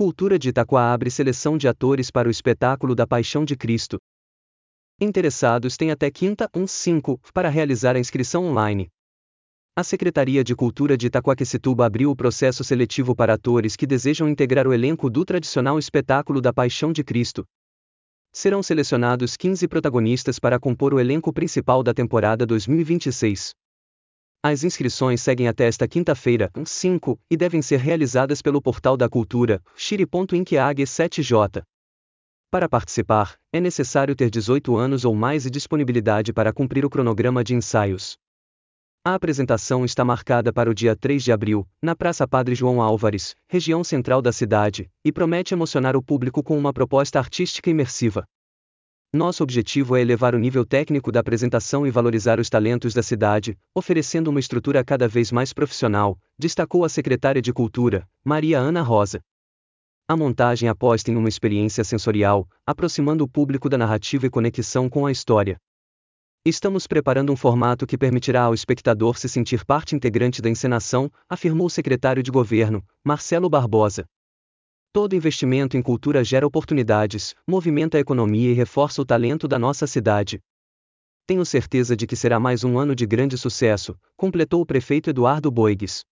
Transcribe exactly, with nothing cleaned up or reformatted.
Cultura de Itaquá abre seleção de atores para o espetáculo da Paixão de Cristo. Interessados têm até quinta, um cinco, para realizar a inscrição online. A Secretaria de Cultura de Itaquaquecetuba abriu o processo seletivo para atores que desejam integrar o elenco do tradicional espetáculo da Paixão de Cristo. Serão selecionados quinze protagonistas para compor o elenco principal da temporada dois mil e vinte e seis. As inscrições seguem até esta quinta-feira, um cinco, e devem ser realizadas pelo portal da Cultura, xiri ponto inquiag sete j. Para participar, é necessário ter dezoito anos ou mais e disponibilidade para cumprir o cronograma de ensaios. A apresentação está marcada para o dia três de abril, na Praça Padre João Álvares, região central da cidade, e promete emocionar o público com uma proposta artística imersiva. Nosso objetivo é elevar o nível técnico da apresentação e valorizar os talentos da cidade, oferecendo uma estrutura cada vez mais profissional, destacou a secretária de Cultura, Maria Ana Rosa. A montagem aposta em uma experiência sensorial, aproximando o público da narrativa e conexão com a história. Estamos preparando um formato que permitirá ao espectador se sentir parte integrante da encenação, afirmou o secretário de Governo, Marcelo Barbosa. Todo investimento em cultura gera oportunidades, movimenta a economia e reforça o talento da nossa cidade. Tenho certeza de que será mais um ano de grande sucesso, completou o prefeito Eduardo Boigues.